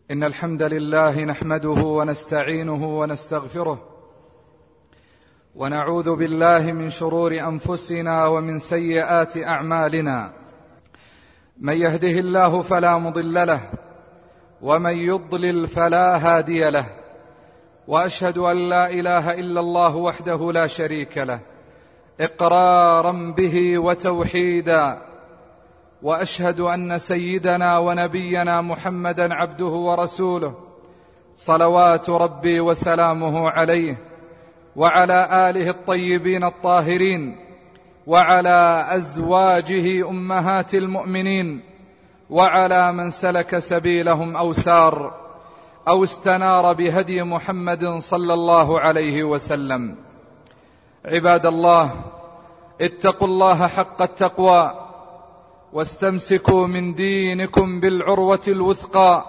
إن الحمد لله نحمده ونستعينه ونستغفره، ونعوذ بالله من شرور أنفسنا ومن سيئات أعمالنا. من يهده الله فلا مضل له، ومن يضلل فلا هادي له، وأشهد أن لا إله إلا الله وحده لا شريك له إقرارا به وتوحيدا، وأشهد أن سيدنا ونبينا محمدا عبده ورسوله، صلوات ربي وسلامه عليه وعلى آله الطيبين الطاهرين، وعلى أزواجه أمهات المؤمنين، وعلى من سلك سبيلهم أو سار أو استنار بهدي محمد صلى الله عليه وسلم. عباد الله، اتقوا الله حق التقوى، واستمسكوا من دينكم بالعروة الوثقى،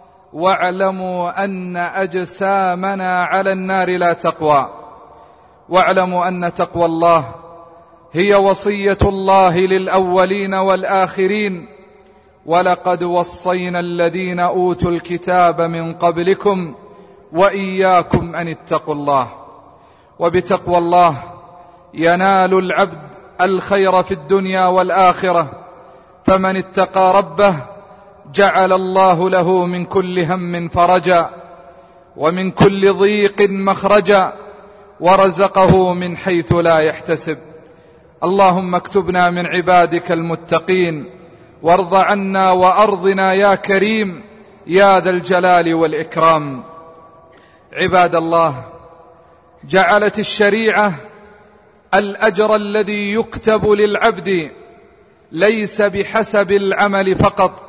واعلموا أن أجسامنا على النار لا تقوى، واعلموا أن تقوى الله هي وصية الله للأولين والآخرين. ولقد وصينا الذين أوتوا الكتاب من قبلكم وإياكم أن اتقوا الله. وبتقوى الله ينال العبد الخير في الدنيا والآخرة، فمن اتقى ربه جعل الله له من كل هم فرجا، ومن كل ضيق مخرجا، ورزقه من حيث لا يحتسب. اللهم اكتبنا من عبادك المتقين، وارض عنا وأرضنا يا كريم يا ذا الجلال والإكرام. عباد الله، جعلت الشريعة الأجر الذي يكتب للعبد ليس بحسب العمل فقط،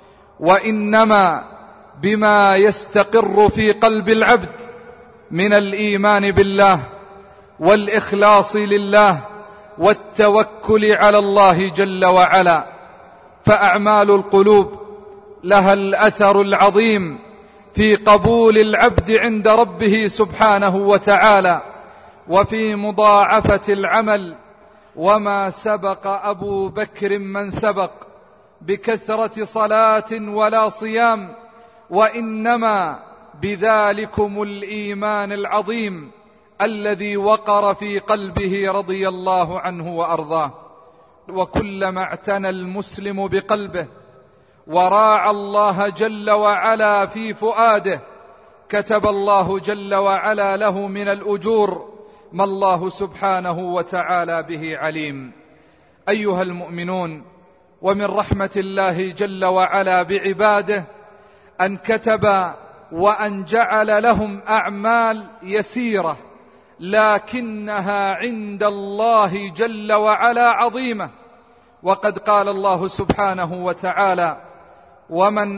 وإنما بما يستقر في قلب العبد من الإيمان بالله والإخلاص لله والتوكل على الله جل وعلا. فأعمال القلوب لها الأثر العظيم في قبول العبد عند ربه سبحانه وتعالى، وفي مضاعفة العمل. وما سبق أبو بكر من سبق بكثرة صلاة ولا صيام، وإنما بذلكم الإيمان العظيم الذي وقر في قلبه رضي الله عنه وأرضاه. وكلما اعتنى المسلم بقلبه وراعى الله جل وعلا في فؤاده، كتب الله جل وعلا له من الأجور ما الله سبحانه وتعالى به عليم. أيها المؤمنون، ومن رحمة الله جل وعلا بعباده أن كتب وأن جعل لهم أعمال يسيرة لكنها عند الله جل وعلا عظيمة. وقد قال الله سبحانه وتعالى: ومن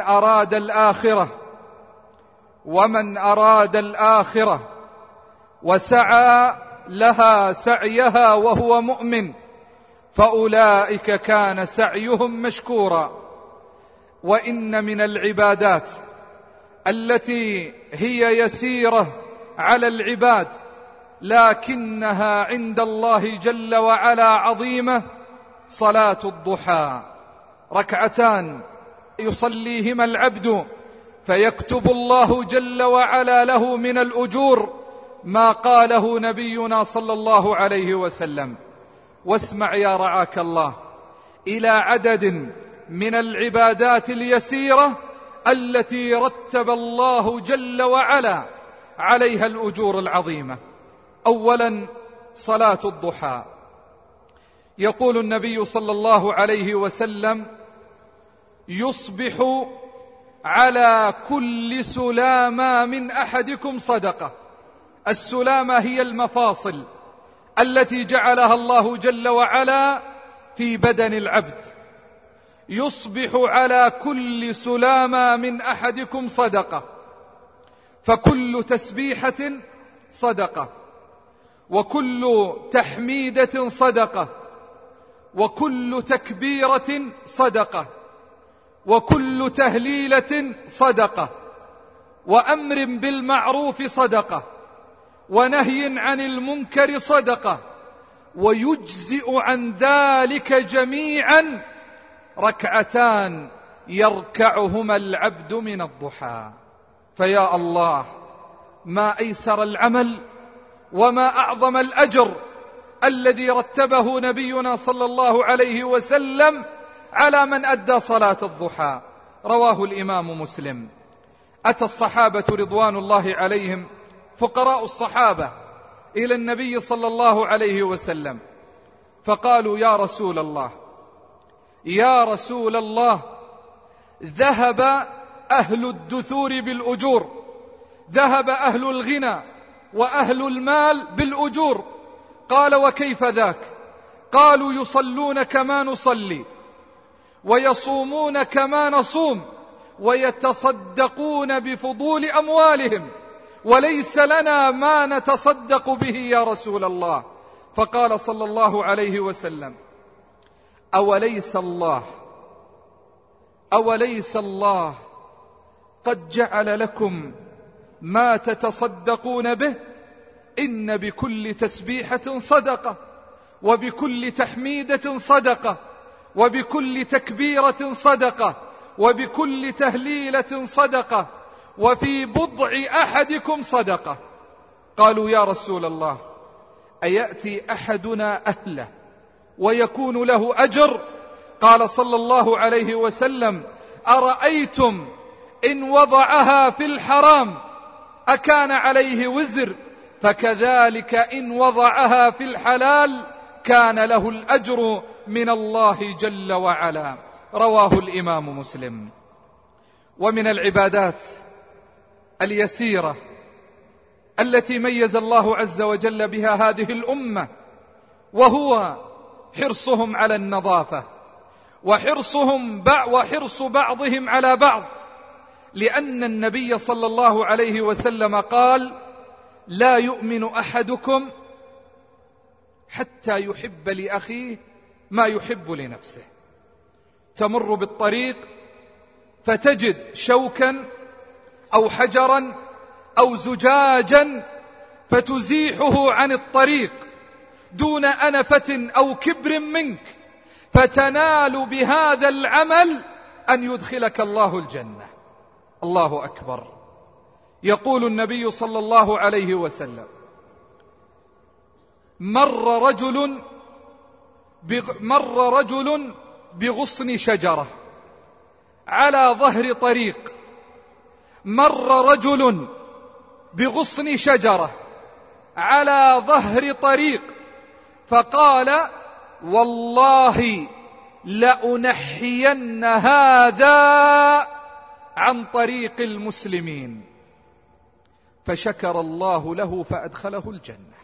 أراد الآخرة وسعى لها سعيها وهو مؤمن فأولئك كان سعيهم مشكورا. وإن من العبادات التي هي يسيرة على العباد لكنها عند الله جل وعلا عظيمة صلاة الضحى، ركعتان يصليهما العبد فيكتب الله جل وعلا له من الأجور ما قاله نبينا صلى الله عليه وسلم. واسمع يا رعاك الله إلى عدد من العبادات اليسيرة التي رتب الله جل وعلا عليها الأجور العظيمة. أولا، صلاة الضحى. يقول النبي صلى الله عليه وسلم: يصبح على كل سلامة من أحدكم صدقة. السلامة هي المفاصل التي جعلها الله جل وعلا في بدن العبد. يصبح على كل سلامة من أحدكم صدقة، فكل تسبيحة صدقة، وكل تحميدة صدقة، وكل تكبيرة صدقة، وكل تهليلة صدقة، وأمر بالمعروف صدقة، ونهي عن المنكر صدقة. ويجزئ عن ذلك جميعا ركعتان يركعهما العبد من الضحى. فيا الله، ما أيسر العمل وما أعظم الأجر الذي رتبه نبينا صلى الله عليه وسلم على من أدى صلاة الضحى. رواه الإمام مسلم. أتى الصحابة رضوان الله عليهم، فقراء الصحابة، إلى النبي صلى الله عليه وسلم فقالوا: يا رسول الله، يا رسول الله، ذهب أهل الدثور بالأجور، ذهب أهل الغنى وأهل المال بالأجور. قال: وكيف ذاك؟ قالوا: يصلون كما نصلي، ويصومون كما نصوم، ويتصدقون بفضول أموالهم، وليس لنا ما نتصدق به يا رسول الله. فقال صلى الله عليه وسلم: أوليس الله قد جعل لكم ما تتصدقون به؟ إن بكل تسبيحة صدقة، وبكل تحميدة صدقة، وبكل تكبيرة صدقة، وبكل تهليلة صدقة، وفي بضع أحدكم صدقة. قالوا: يا رسول الله، أيأتي أحدنا أهله ويكون له أجر؟ قال صلى الله عليه وسلم: أرأيتم إن وضعها في الحرام أكان عليه وزر؟ فكذلك إن وضعها في الحلال كان له الأجر من الله جل وعلا. رواه الإمام مسلم. ومن العبادات اليسيرة التي ميز الله عز وجل بها هذه الأمة وهو حرصهم على النظافة، وحرص بعضهم على بعض، لأن النبي صلى الله عليه وسلم قال: لا يؤمن أحدكم حتى يحب لأخيه ما يحب لنفسه. تمر بالطريق فتجد شوكا أو حجرا أو زجاجا فتزيحه عن الطريق دون أنفة أو كبر منك، فتنال بهذا العمل أن يدخلك الله الجنة. الله أكبر. يقول النبي صلى الله عليه وسلم: مر رجل بغصن شجرة على ظهر طريق، مر رجل بغصن شجرة على ظهر طريق، فقال: والله لأنحين هذا عن طريق المسلمين. فشكر الله له فأدخله الجنة.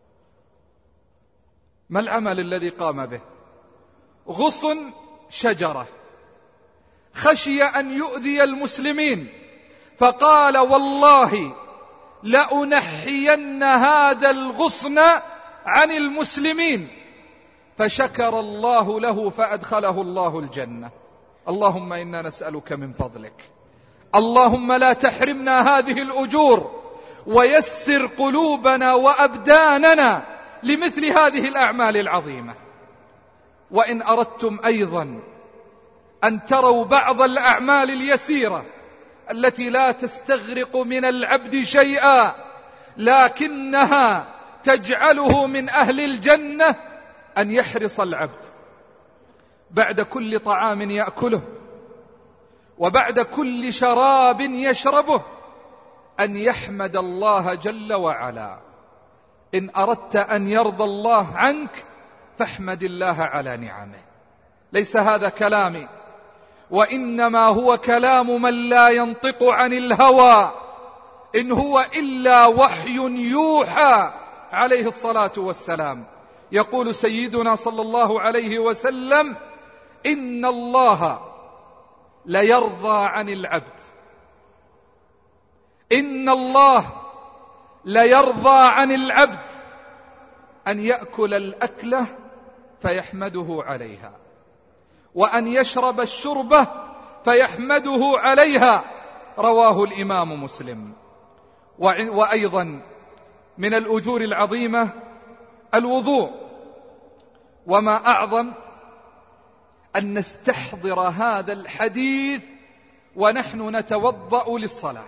ما العمل الذي قام به؟ غصن شجرة، خشي أن يؤذي المسلمين، فقال: والله لأنحين هذا الغصن عن المسلمين. فشكر الله له فأدخله الله الجنة. اللهم إنا نسألك من فضلك، اللهم لا تحرمنا هذه الأجور، ويسر قلوبنا وأبداننا لمثل هذه الأعمال العظيمة. وإن أردتم أيضا أن تروا بعض الأعمال اليسيرة التي لا تستغرق من العبد شيئا لكنها تجعله من أهل الجنة، أن يحرص العبد بعد كل طعام يأكله وبعد كل شراب يشربه أن يحمد الله جل وعلا. إن أردت أن يرضى الله عنك فاحمد الله على نعمه. ليس هذا كلامي، وإنما هو كلام من لا ينطق عن الهوى، إن هو إلا وحي يوحى عليه الصلاة والسلام. يقول سيدنا صلى الله عليه وسلم: إن الله ليرضى عن العبد، إن الله ليرضى عن العبد أن يأكل الأكلة فيحمده عليها، وأن يشرب الشربة فيحمده عليها. رواه الإمام مسلم. وأيضا من الأجور العظيمة الوضوء. وما أعظم أن نستحضر هذا الحديث ونحن نتوضأ للصلاة.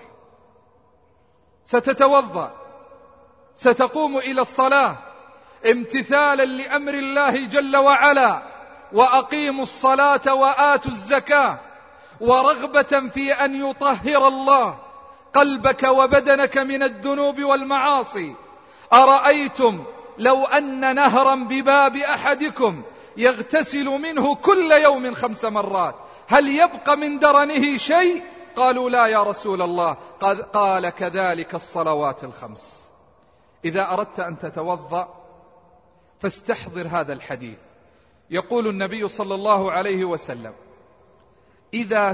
ستتوضأ، ستقوم إلى الصلاة امتثالا لأمر الله جل وعلا: وأقيموا الصلاة وآتوا الزكاة، ورغبة في أن يطهر الله قلبك وبدنك من الذنوب والمعاصي. أرأيتم لو أن نهرا بباب أحدكم يغتسل منه كل يوم 5 مرات هل يبقى من درنه شيء؟ قالوا: لا يا رسول الله. قال: كذلك الصلوات ال5. إذا أردت أن تتوضأ فاستحضر هذا الحديث. يقول النبي صلى الله عليه وسلم: إذا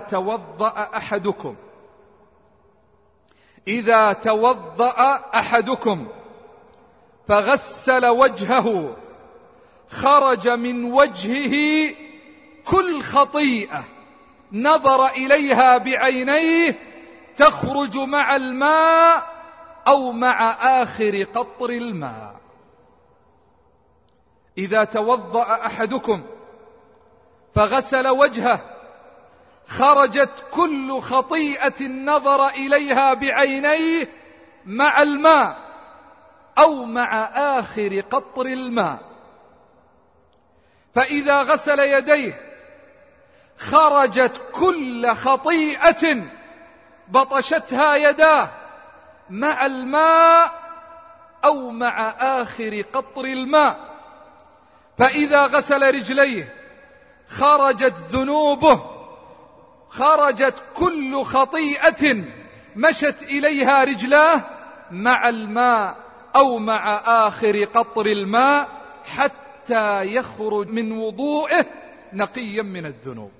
توضأ أحدكم فغسل وجهه خرج من وجهه كل خطيئة نظر إليها بعينيه تخرج مع الماء أو مع آخر قطر الماء. إذا توضأ أحدكم فغسل وجهه خرجت كل خطيئة نظر إليها بعينيه مع الماء أو مع آخر قطر الماء. فإذا غسل يديه خرجت كل خطيئة بطشتها يداه مع الماء أو مع آخر قطر الماء. فإذا غسل رجليه خرجت ذنوبه، خرجت كل خطيئة مشت إليها رجلاه مع الماء أو مع آخر قطر الماء حتى يخرج من وضوئه نقيا من الذنوب.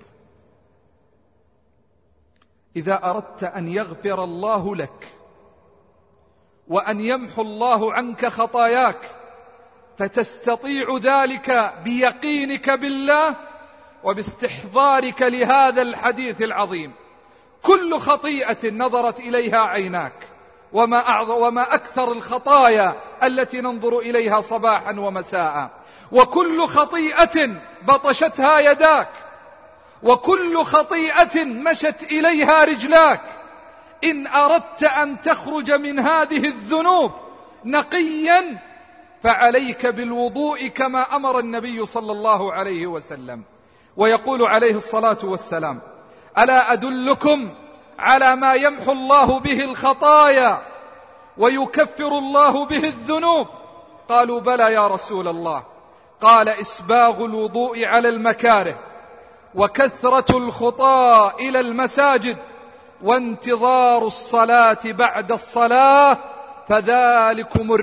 إذا أردت أن يغفر الله لك وأن يمحو الله عنك خطاياك فتستطيع ذلك بيقينك بالله وباستحضارك لهذا الحديث العظيم. كل خطيئة نظرت إليها عيناك، وما أكثر الخطايا التي ننظر إليها صباحا ومساء، وكل خطيئة بطشتها يداك، وكل خطيئة مشت إليها رجلاك. إن أردت أن تخرج من هذه الذنوب نقيا فعليك بالوضوء كما أمر النبي صلى الله عليه وسلم. ويقول عليه الصلاة والسلام: ألا أدلكم على ما يمحو الله به الخطايا ويكفر الله به الذنوب؟ قالوا: بلى يا رسول الله. قال: إسباغ الوضوء على المكاره، وكثرة الخطى إلى المساجد، وانتظار الصلاة بعد الصلاة، فذلكم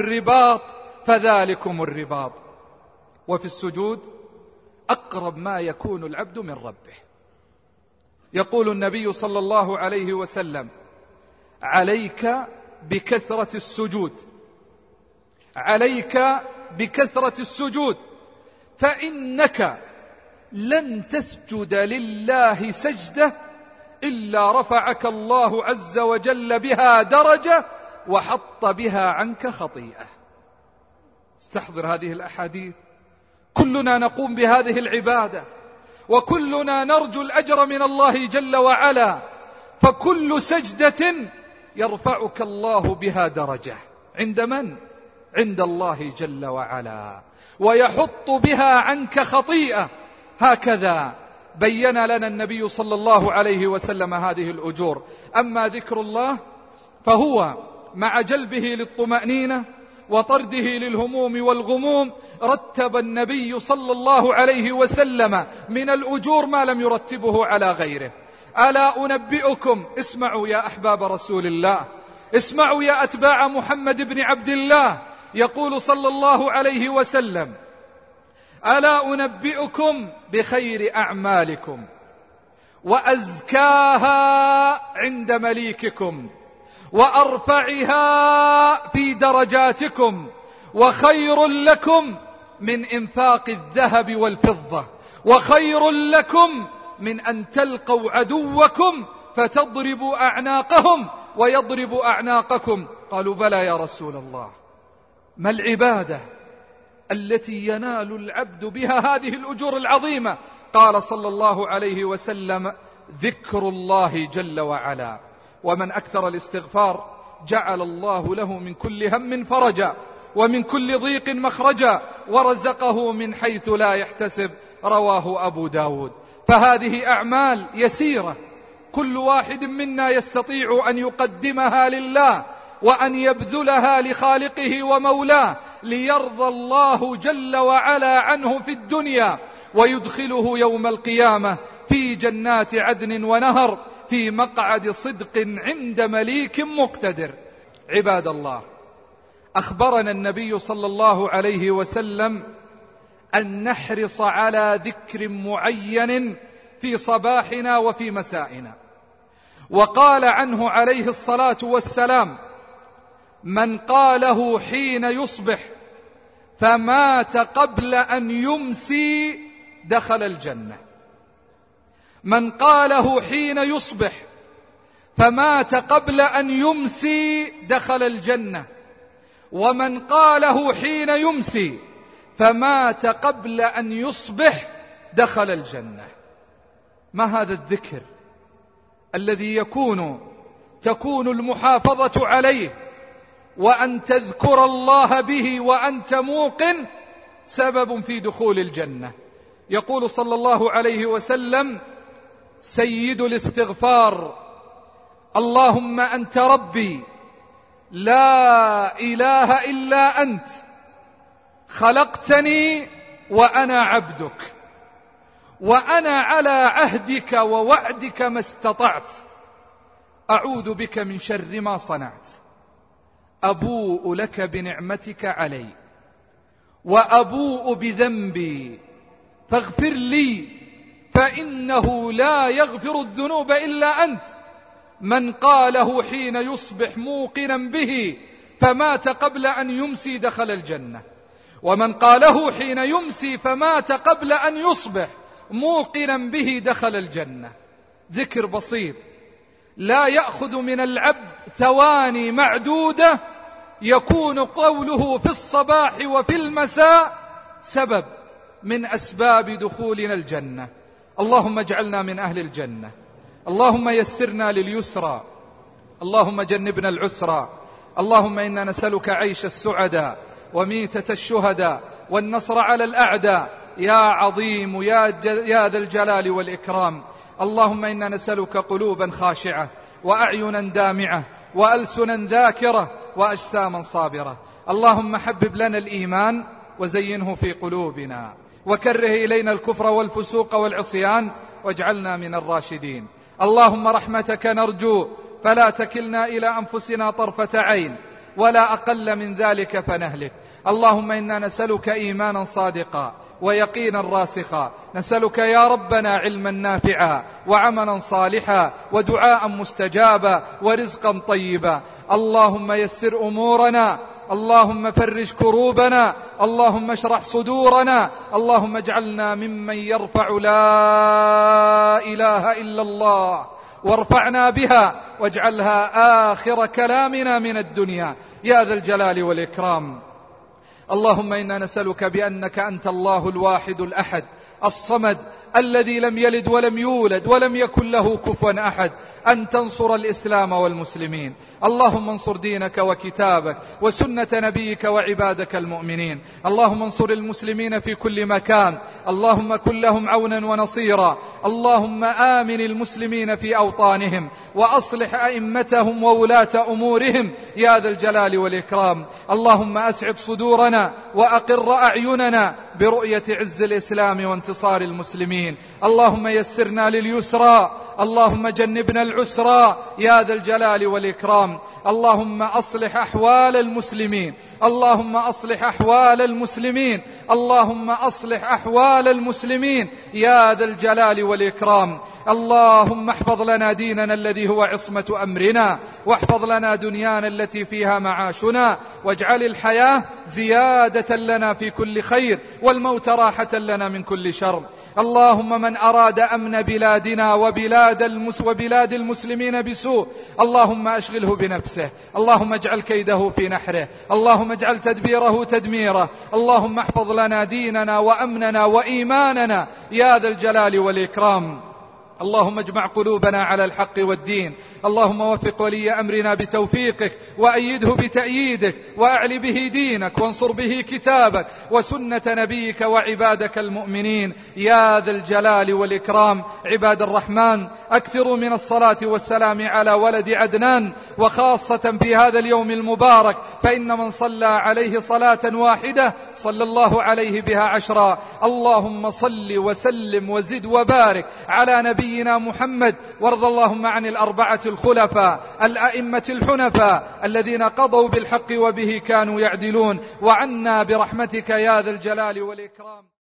الرباط. وفي السجود أقرب ما يكون العبد من ربه. يقول النبي صلى الله عليه وسلم: عليك بكثرة السجود، فإنك لن تسجد لله سجدة إلا رفعك الله عز وجل بها درجة وحط بها عنك خطيئة. استحضر هذه الأحاديث. كلنا نقوم بهذه العبادة، وكلنا نرجو الأجر من الله جل وعلا، فكل سجدة يرفعك الله بها درجة عند من؟ عند الله جل وعلا، ويحط بها عنك خطيئة. هكذا بين لنا النبي صلى الله عليه وسلم هذه الأجور. أما ذكر الله فهو مع جلبه للطمأنينة وطرده للهموم والغموم رتب النبي صلى الله عليه وسلم من الأجور ما لم يرتبه على غيره. ألا أنبئكم، اسمعوا يا أحباب رسول الله، اسمعوا يا أتباع محمد بن عبد الله، يقول صلى الله عليه وسلم: ألا أنبئكم بخير أعمالكم وأزكاها عند مليككم وأرفعها في درجاتكم وخير لكم من إنفاق الذهب والفضة وخير لكم من أن تلقوا عدوكم فتضربوا أعناقهم ويضربوا أعناقكم. قالوا: بلى يا رسول الله. ما العبادة التي ينال العبد بها هذه الأجور العظيمة؟ قال صلى الله عليه وسلم: ذكر الله جل وعلا. ومن أكثر الاستغفار جعل الله له من كل هم فرجا ومن كل ضيق مخرجا ورزقه من حيث لا يحتسب. رواه أبو داود. فهذه أعمال يسيرة كل واحد منا يستطيع أن يقدمها لله وأن يبذلها لخالقه ومولاه ليرضى الله جل وعلا عنه في الدنيا ويدخله يوم القيامة في جنات عدن ونهر في مقعد صدق عند مليك مقتدر. عباد الله، أخبرنا النبي صلى الله عليه وسلم أن نحرص على ذكر معين في صباحنا وفي مسائنا. وقال عنه عليه الصلاة والسلام: من قاله حين يصبح فمات قبل أن يمسي دخل الجنة. من قاله حين يصبح فمات قبل أن يمسي دخل الجنة. ومن قاله حين يمسي فمات قبل أن يصبح دخل الجنة. ما هذا الذكر الذي تكون المحافظة عليه وأن تذكر الله به وأنت موقن سبب في دخول الجنة؟ يقول صلى الله عليه وسلم: سيد الاستغفار: اللهم أنت ربي لا إله إلا أنت، خلقتني وأنا عبدك، وأنا على عهدك ووعدك ما استطعت، أعوذ بك من شر ما صنعت، أبوء لك بنعمتك علي وأبوء بذنبي فاغفر لي فإنه لا يغفر الذنوب إلا أنت. من قاله حين يصبح موقنا به فمات قبل أن يمسي دخل الجنة. ومن قاله حين يمسي فمات قبل أن يصبح موقنا به دخل الجنة. ذكر بسيط لا يأخذ من العبد ثواني معدودة، يكون قوله في الصباح وفي المساء سبب من أسباب دخولنا الجنة. اللهم اجعلنا من أهل الجنة. اللهم يسرنا لليسرى، اللهم جنبنا العسرى. اللهم إنا نسألك عيش السعداء وميتة الشهداء والنصر على الأعداء يا عظيم يا ذا الجلال والإكرام. اللهم إنا نسألك قلوبا خاشعة وأعينا دامعة وألسنا ذاكرة وأجساما صابرة. اللهم حبب لنا الإيمان وزينه في قلوبنا، وكره إلينا الكفر والفسوق والعصيان واجعلنا من الراشدين. اللهم رحمتك نرجو فلا تكلنا إلى أنفسنا طرفة عين ولا أقل من ذلك فنهلك. اللهم إنا نسألك إيمانا صادقا ويقينا راسخا، نسألك يا ربنا علما نافعا وعملا صالحا ودعاء مستجابا ورزقا طيبا. اللهم يسر أمورنا، اللهم فرج كروبنا، اللهم اشرح صدورنا. اللهم اجعلنا ممن يرفع لا إله إلا الله وارفعنا بها واجعلها آخر كلامنا من الدنيا يا ذا الجلال والإكرام. اللهم إنا نسألك بأنك أنت الله الواحد الأحد الصمد الذي لم يلد ولم يولد ولم يكن له كفوا أحد أن تنصر الإسلام والمسلمين. اللهم انصر دينك وكتابك وسنة نبيك وعبادك المؤمنين. اللهم انصر المسلمين في كل مكان، اللهم كن لهم عونا ونصيرا. اللهم آمن المسلمين في أوطانهم وأصلح أئمتهم وولاة أمورهم يا ذا الجلال والإكرام. اللهم أسعد صدورنا وأقر أعيننا برؤية عز الإسلام وانتصار المسلمين. اللهم يسرنا لليسرى، اللهم جنبنا العسرى يا ذا الجلال والإكرام. اللهم أصلح أحوال المسلمين، اللهم أصلح أحوال المسلمين، اللهم أصلح أحوال المسلمين يا ذا الجلال والإكرام. اللهم احفظ لنا ديننا الذي هو عصمة أمرنا، واحفظ لنا دنيانا التي فيها معاشنا، واجعل الحياة زيادة لنا في كل خير والموت راحة لنا من كل شر. اللهم من أراد أمن بلادنا وبلاد المسلمين بسوء اللهم أشغله بنفسه، اللهم اجعل كيده في نحره، اللهم اجعل تدبيره تدميره، اللهم احفظ لنا ديننا وأمننا وإيماننا يا ذا الجلال والإكرام. اللهم اجمع قلوبنا على الحق والدين، اللهم وفق ولي أمرنا بتوفيقك وأيده بتأييدك، وأعل به دينك، وانصر به كتابك وسنة نبيك وعبادك المؤمنين يا ذا الجلال والإكرام. عباد الرحمن، أكثروا من الصلاة والسلام على ولد عدنان، وخاصة في هذا اليوم المبارك، فإن من صلى عليه صلاة واحدة صلى الله عليه بها 10. اللهم صل وسلم وزد وبارك على نبينا محمد، وارض اللهم عن الأربعة الخلفاء الأئمة الحنفاء الذين قضوا بالحق وبه كانوا يعدلون، وعنا برحمتك يا ذا الجلال والإكرام.